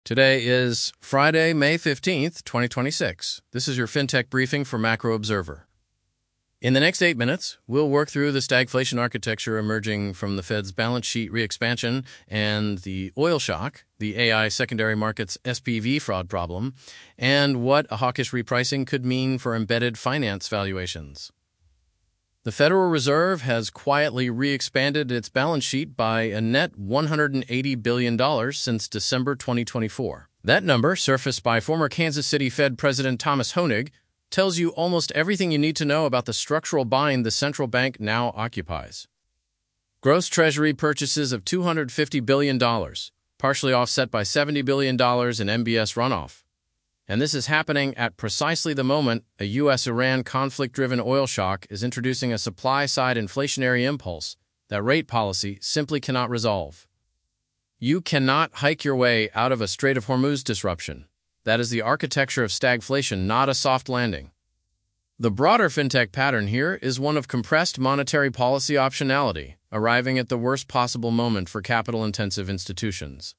Today is Friday, May 15th, 2026. This is your FinTech briefing for Macro Observer. In the next 8 minutes, we'll work through the stagflation architecture emerging from the Fed's balance sheet re-expansion and the oil shock, the AI secondary market's SPV fraud problem, and what a hawkish repricing could mean for embedded finance valuations. The Federal Reserve has quietly re-expanded its balance sheet by a net $180 billion since December 2024. That number, surfaced by former Kansas City Fed President Thomas Hoenig, tells you almost everything you need to know about the structural bind the central bank now occupies. Gross Treasury purchases of $250 billion, partially offset by $70 billion in MBS runoff. And this is happening at precisely the moment a U.S.-Iran conflict-driven oil shock is introducing a supply-side inflationary impulse that rate policy simply cannot resolve. You cannot hike your way out of a Strait of Hormuz disruption. That is the architecture of stagflation, not a soft landing. The broader fintech pattern here is one of compressed monetary policy optionality, arriving at the worst possible moment for capital-intensive institutions.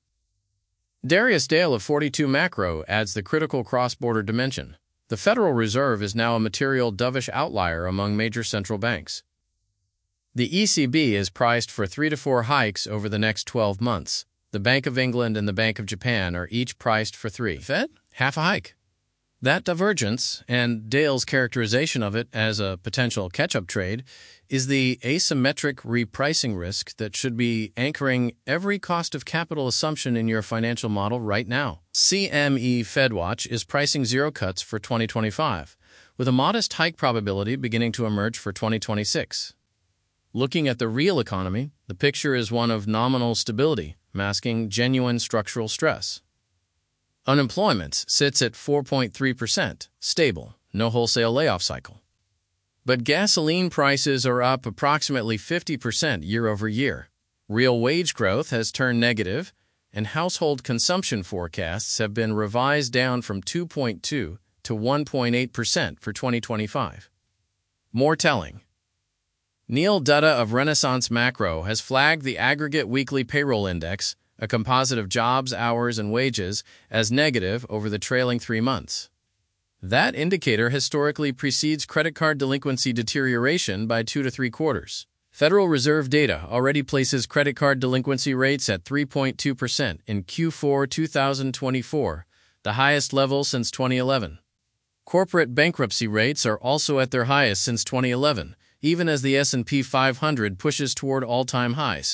Darius Dale of 42 Macro adds the critical cross-border dimension. The Federal Reserve is now a material dovish outlier among major central banks. The ECB is priced for 3 to 4 hikes over the next 12 months. The Bank of England and the Bank of Japan are each priced for 3. Fed? Half a hike. That divergence, and Dale's characterization of it as a potential catch-up trade, is the asymmetric repricing risk that should be anchoring every cost of capital assumption in your financial model right now. CME FedWatch is pricing 0 cuts for 2025, with a modest hike probability beginning to emerge for 2026. Looking at the real economy, the picture is one of nominal stability, masking genuine structural stress. Unemployment sits at 4.3%, stable, no wholesale layoff cycle. But gasoline prices are up approximately 50% year over year. Real wage growth has turned negative, and household consumption forecasts have been revised down from 2.2 to 1.8% for 2025. More telling. Neil Dutta of Renaissance Macro has flagged the aggregate weekly payroll index, a composite of jobs, hours, and wages, as negative over the trailing 3 months. That indicator historically precedes credit card delinquency deterioration by 2 to 3 quarters. Federal Reserve data already places credit card delinquency rates at 3.2% in Q4 2024, the highest level since 2011. Corporate bankruptcy rates are also at their highest since 2011, even as the S&P 500 pushes toward all-time highs.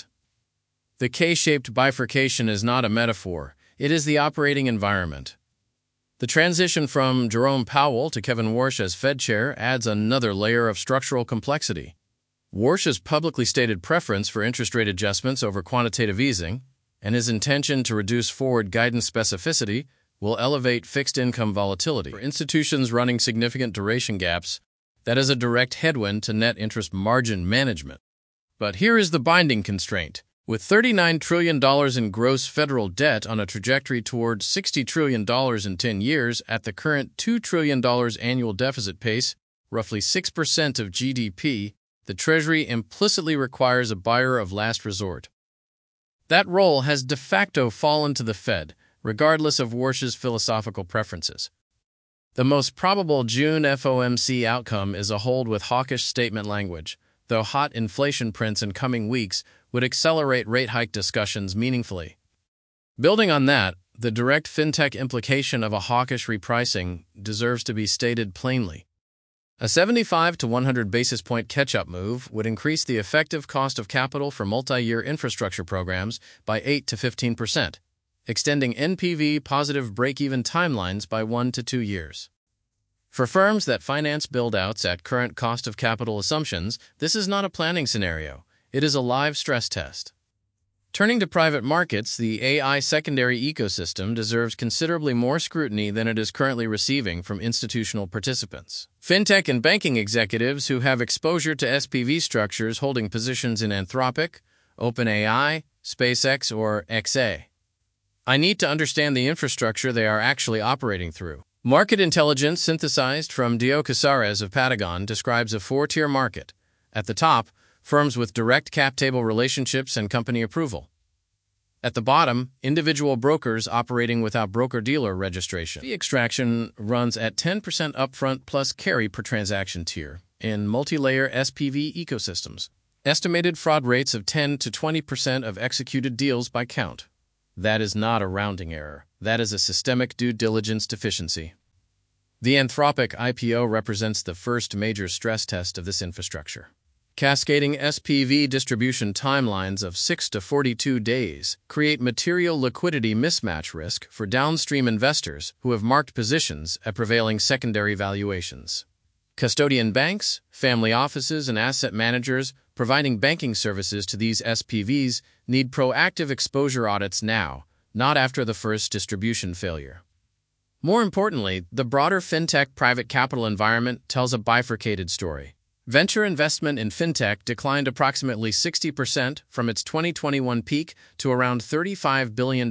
The K-shaped bifurcation is not a metaphor, it is the operating environment. The transition from Jerome Powell to Kevin Warsh as Fed chair adds another layer of structural complexity. Warsh's publicly stated preference for interest rate adjustments over quantitative easing, and his intention to reduce forward guidance specificity, will elevate fixed income volatility. For institutions running significant duration gaps, that is a direct headwind to net interest margin management. But here is the binding constraint. With $39 trillion in gross federal debt on a trajectory toward $60 trillion in 10 years at the current $2 trillion annual deficit pace, roughly 6% of GDP, the Treasury implicitly requires a buyer of last resort. That role has de facto fallen to the Fed, regardless of Warsh's philosophical preferences. The most probable June FOMC outcome is a hold with hawkish statement language, though hot inflation prints in coming weeks would accelerate rate hike discussions meaningfully. Building on that, the direct fintech implication of a hawkish repricing deserves to be stated plainly. A 75 to 100 basis point catch-up move would increase the effective cost of capital for multi-year infrastructure programs by 8 to 15%, extending NPV positive break-even timelines by 1 to 2 years. For firms that finance build-outs at current cost of capital assumptions, this is not a planning scenario. It is a live stress test. Turning to private markets, the AI secondary ecosystem deserves considerably more scrutiny than it is currently receiving from institutional participants. Fintech and banking executives who have exposure to SPV structures holding positions in Anthropic, OpenAI, SpaceX, or XA. I need to understand the infrastructure they are actually operating through. Market intelligence synthesized from Dio Casares of Patagon describes a 4-tier market. At the top, firms with direct cap table relationships and company approval. At the bottom, individual brokers operating without broker-dealer registration. Fee extraction runs at 10% upfront plus carry per transaction tier in multi-layer SPV ecosystems. Estimated fraud rates of 10 to 20% of executed deals by count. That is not a rounding error. That is a systemic due diligence deficiency. The Anthropic IPO represents the first major stress test of this infrastructure. Cascading SPV distribution timelines of 6 to 42 days create material liquidity mismatch risk for downstream investors who have marked positions at prevailing secondary valuations. Custodian banks, family offices, and asset managers providing banking services to these SPVs need proactive exposure audits now, not after the first distribution failure. More importantly, the broader fintech private capital environment tells a bifurcated story. Venture investment in fintech declined approximately 60% from its 2021 peak to around $35 billion in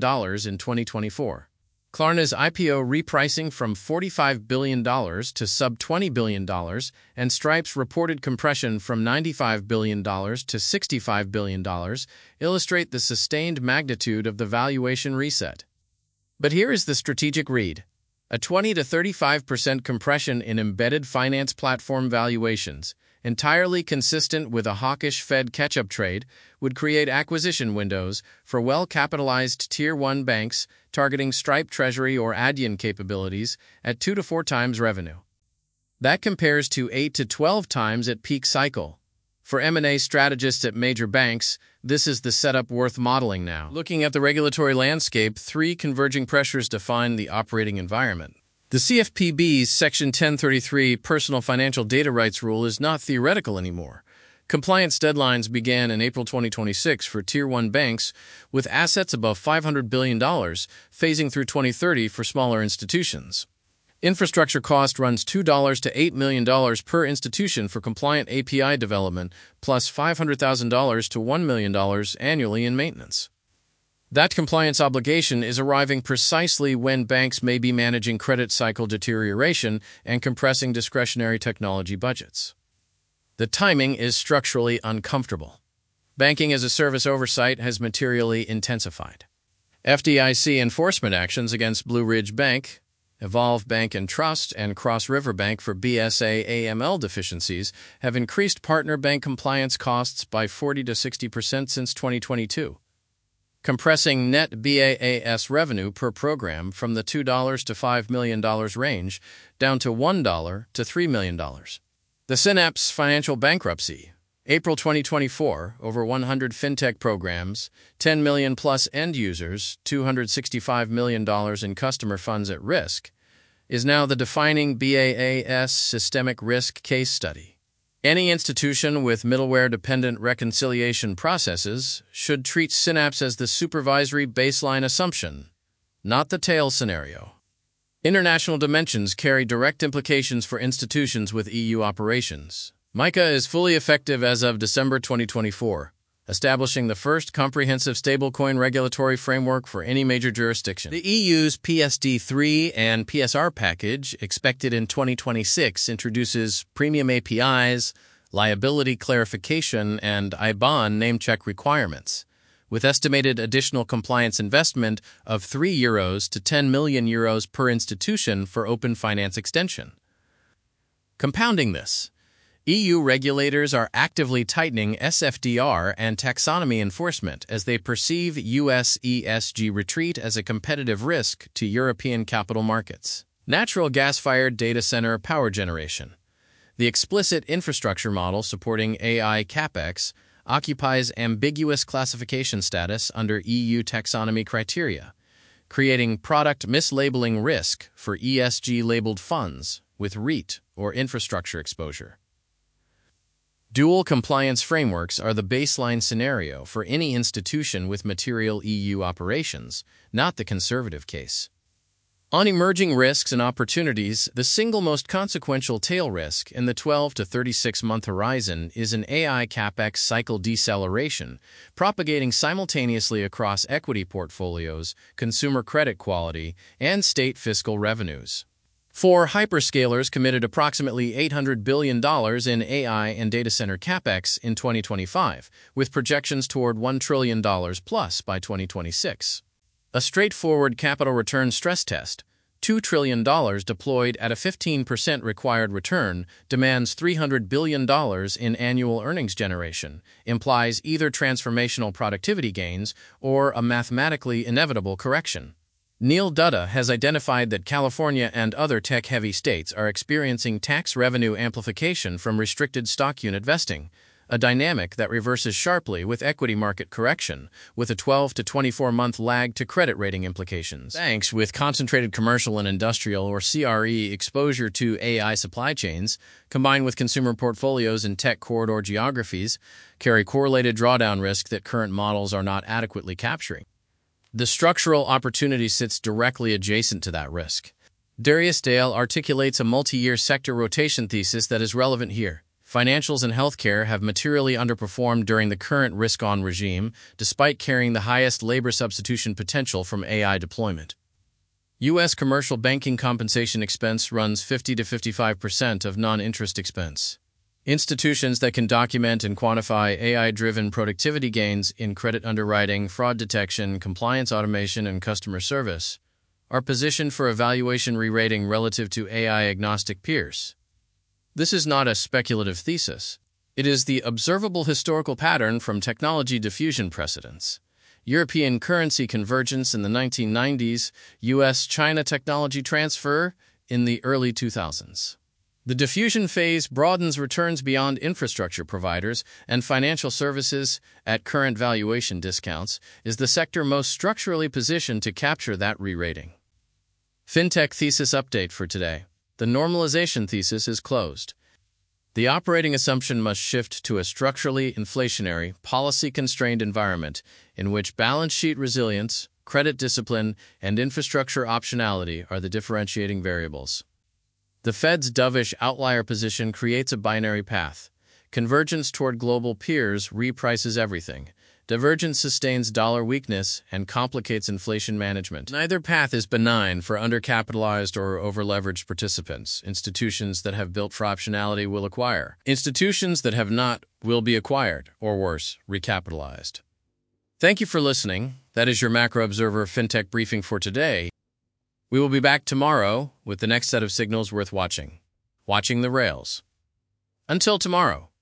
2024. Klarna's IPO repricing from $45 billion to sub-$20 billion, and Stripe's reported compression from $95 billion to $65 billion illustrate the sustained magnitude of the valuation reset. But here is the strategic read. A 20 to 35% compression in embedded finance platform valuations, entirely consistent with a hawkish Fed catch-up trade, would create acquisition windows for well-capitalized Tier 1 banks targeting Stripe Treasury or Adyen capabilities at 2 to 4 times revenue. That compares to 8 to 12 times at peak cycle. For M&A strategists at major banks, this is the setup worth modeling now. Looking at the regulatory landscape, 3 converging pressures define the operating environment. The CFPB's Section 1033 Personal Financial Data Rights Rule is not theoretical anymore. Compliance deadlines began in April 2026 for Tier 1 banks with assets above $500 billion, phasing through 2030 for smaller institutions. Infrastructure cost runs $2 to $8 million per institution for compliant API development, plus $500,000 to $1 million annually in maintenance. That compliance obligation is arriving precisely when banks may be managing credit cycle deterioration and compressing discretionary technology budgets. The timing is structurally uncomfortable. Banking-as-a-service oversight has materially intensified. FDIC enforcement actions against Blue Ridge Bank, Evolve Bank and Trust, and Cross River Bank for BSA/AML deficiencies have increased partner bank compliance costs by 40 to 60% since 2022, compressing net BAAS revenue per program from the $2 to $5 million range down to $1 to $3 million. The Synapse financial bankruptcy. April 2024, over 100 fintech programs, 10 million plus end users, $265 million in customer funds at risk, is now the defining BAAS systemic risk case study. Any institution with middleware-dependent reconciliation processes should treat Synapse as the supervisory baseline assumption, not the tail scenario. International dimensions carry direct implications for institutions with EU operations. MiCA is fully effective as of December 2024, establishing the first comprehensive stablecoin regulatory framework for any major jurisdiction. The EU's PSD3 and PSR package, expected in 2026, introduces premium APIs, liability clarification, and IBAN name-check requirements, with estimated additional compliance investment of €3 to 10 million euros per institution for open finance extension. Compounding this, EU regulators are actively tightening SFDR and taxonomy enforcement as they perceive US ESG retreat as a competitive risk to European capital markets. Natural gas-fired data center power generation. The explicit infrastructure model supporting AI CapEx occupies ambiguous classification status under EU taxonomy criteria, creating product mislabeling risk for ESG-labeled funds with REIT or infrastructure exposure. Dual compliance frameworks are the baseline scenario for any institution with material EU operations, not the conservative case. On emerging risks and opportunities, the single most consequential tail risk in the 12 to 36-month horizon is an AI CapEx cycle deceleration, propagating simultaneously across equity portfolios, consumer credit quality, and state fiscal revenues. Four hyperscalers committed approximately $800 billion in AI and data center capex in 2025, with projections toward $1 trillion plus by 2026. A straightforward capital return stress test, $2 trillion deployed at a 15% required return, demands $300 billion in annual earnings generation, implies either transformational productivity gains or a mathematically inevitable correction. Neil Dutta has identified that California and other tech-heavy states are experiencing tax revenue amplification from restricted stock unit vesting, a dynamic that reverses sharply with equity market correction, with a 12 to 24-month lag to credit rating implications. Banks with concentrated commercial and industrial or CRE exposure to AI supply chains, combined with consumer portfolios in tech corridor geographies, carry correlated drawdown risk that current models are not adequately capturing. The structural opportunity sits directly adjacent to that risk. Darius Dale articulates a multi-year sector rotation thesis that is relevant here. Financials and healthcare have materially underperformed during the current risk-on regime, despite carrying the highest labor substitution potential from AI deployment. U.S. commercial banking compensation expense runs 50 to 55% of non-interest expense. Institutions that can document and quantify AI-driven productivity gains in credit underwriting, fraud detection, compliance automation, and customer service are positioned for evaluation re-rating relative to AI-agnostic peers. This is not a speculative thesis. It is the observable historical pattern from technology diffusion precedents. European currency convergence in the 1990s, U.S.-China technology transfer in the early 2000s. The diffusion phase broadens returns beyond infrastructure providers and financial services at current valuation discounts, is the sector most structurally positioned to capture that re-rating. FinTech thesis update for today. The normalization thesis is closed. The operating assumption must shift to a structurally inflationary, policy-constrained environment in which balance sheet resilience, credit discipline, and infrastructure optionality are the differentiating variables. The Fed's dovish outlier position creates a binary path. Convergence toward global peers reprices everything. Divergence sustains dollar weakness and complicates inflation management. Neither path is benign for undercapitalized or overleveraged participants. Institutions that have built for optionality will acquire. Institutions that have not will be acquired, or worse, recapitalized. Thank you for listening. That is your Macro Observer FinTech briefing for today. We will be back tomorrow with the next set of signals worth watching. Watching the rails. Until tomorrow.